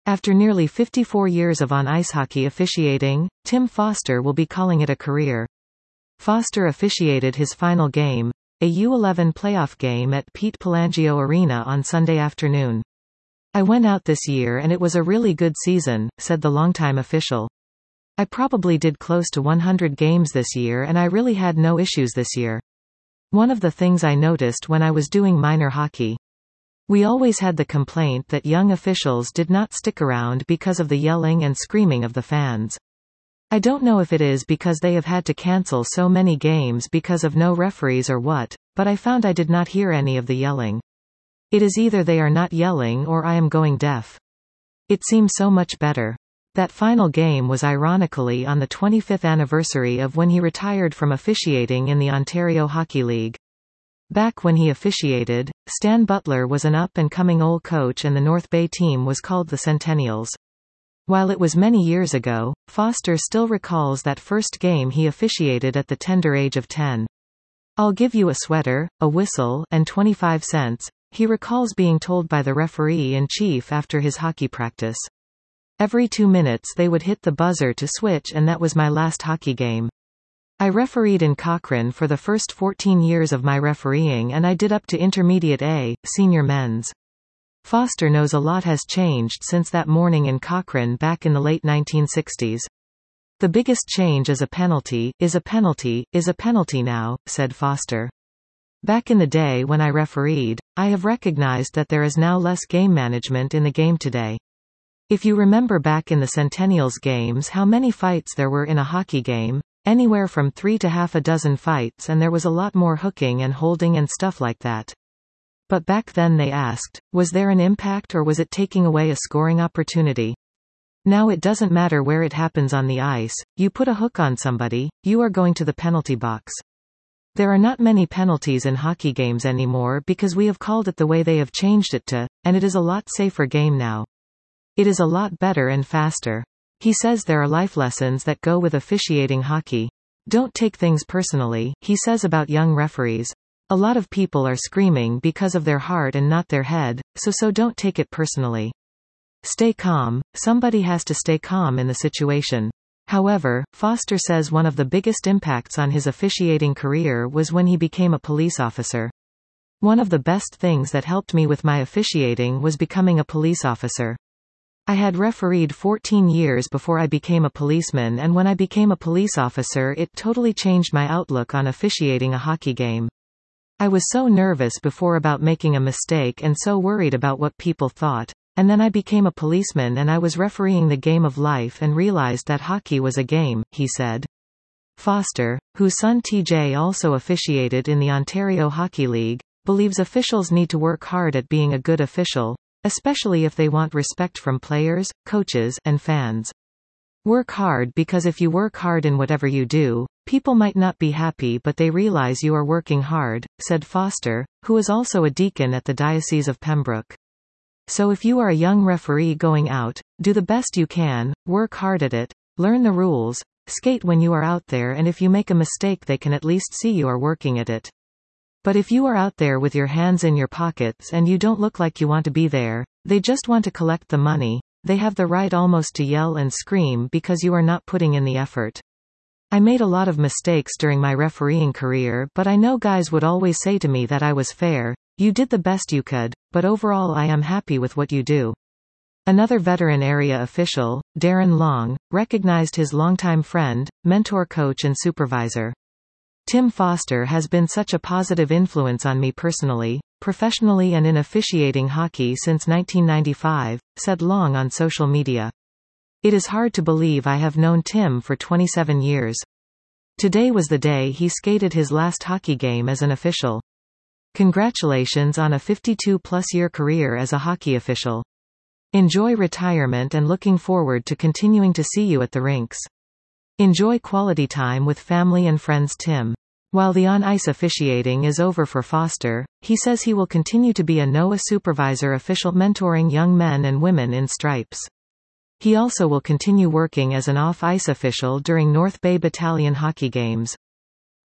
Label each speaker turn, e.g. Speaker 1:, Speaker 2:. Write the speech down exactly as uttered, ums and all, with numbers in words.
Speaker 1: After nearly fifty-four years of on-ice hockey officiating, Tim Foster will be calling it a career. Foster officiated his final game, a U eleven playoff game at Pete Pelangio Arena on Sunday afternoon. "I went out this year and it was a really good season," said the longtime official. "I probably did close to one hundred games this year and I really had no issues this year. One of the things I noticed when I was doing minor hockey. We always had the complaint that young officials did not stick around because of the yelling and screaming of the fans. I don't know if it is because they have had to cancel so many games because of no referees or what, but I found I did not hear any of the yelling. It is either they are not yelling or I am going deaf. It seems so much better." That final game was ironically on the twenty-fifth anniversary of when he retired from officiating in the Ontario Hockey League. Back when he officiated, Stan Butler was an up-and-coming old coach and the North Bay team was called the Centennials. While it was many years ago, Foster still recalls that first game he officiated at the tender age of ten. "I'll give you a sweater, a whistle, and twenty-five cents, he recalls being told by the referee-in-chief after his hockey practice. "Every two minutes they would hit the buzzer to switch and that was my last hockey game. I refereed in Cochrane for the first fourteen years of my refereeing and I did up to Intermediate A, senior men's." Foster knows a lot has changed since that morning in Cochrane back in the late nineteen sixties. "The biggest change is a penalty, is a penalty, is a penalty now," said Foster. "Back in the day when I refereed, I have recognized that there is now less game management in the game today. If you remember back in the Centennials games how many fights there were in a hockey game, anywhere from three to half a dozen fights and there was a lot more hooking and holding and stuff like that. But back then they asked, was there an impact or was it taking away a scoring opportunity? Now it doesn't matter where it happens on the ice, you put a hook on somebody, you are going to the penalty box. There are not many penalties in hockey games anymore because we have called it the way they have changed it to, and it is a lot safer game now. It is a lot better and faster." He says there are life lessons that go with officiating hockey. "Don't take things personally," he says about young referees. "A lot of people are screaming because of their heart and not their head, so so don't take it personally. Stay calm, somebody has to stay calm in the situation." However, Foster says one of the biggest impacts on his officiating career was when he became a police officer. "One of the best things that helped me with my officiating was becoming a police officer. I had refereed fourteen years before I became a policeman and when I became a police officer it totally changed my outlook on officiating a hockey game. I was so nervous before about making a mistake and so worried about what people thought, and then I became a policeman and I was refereeing the game of life and realized that hockey was a game," he said. Foster, whose son T J also officiated in the Ontario Hockey League, believes officials need to work hard at being a good official, especially if they want respect from players, coaches, and fans. "Work hard because if you work hard in whatever you do, people might not be happy but they realize you are working hard," said Foster, who is also a deacon at the Diocese of Pembroke. "So if you are a young referee going out, do the best you can, work hard at it, learn the rules, skate when you are out there and if you make a mistake they can at least see you are working at it. But if you are out there with your hands in your pockets and you don't look like you want to be there, they just want to collect the money, they have the right almost to yell and scream because you are not putting in the effort. I made a lot of mistakes during my refereeing career but I know guys would always say to me that I was fair, you did the best you could, but overall I am happy with what you do." Another veteran area official, Darren Long, recognized his longtime friend, mentor coach and supervisor. "Tim Foster has been such a positive influence on me personally, professionally and in officiating hockey since nineteen ninety-five, said Long on social media. "It is hard to believe I have known Tim for twenty-seven years. Today was the day he skated his last hockey game as an official. Congratulations on a fifty-two plus year career as a hockey official. Enjoy retirement and looking forward to continuing to see you at the rinks. Enjoy quality time with family and friends." Tim. While the on-ice officiating is over for Foster, he says he will continue to be a N O A supervisor official mentoring young men and women in stripes. He also will continue working as an off-ice official during North Bay Battalion hockey games.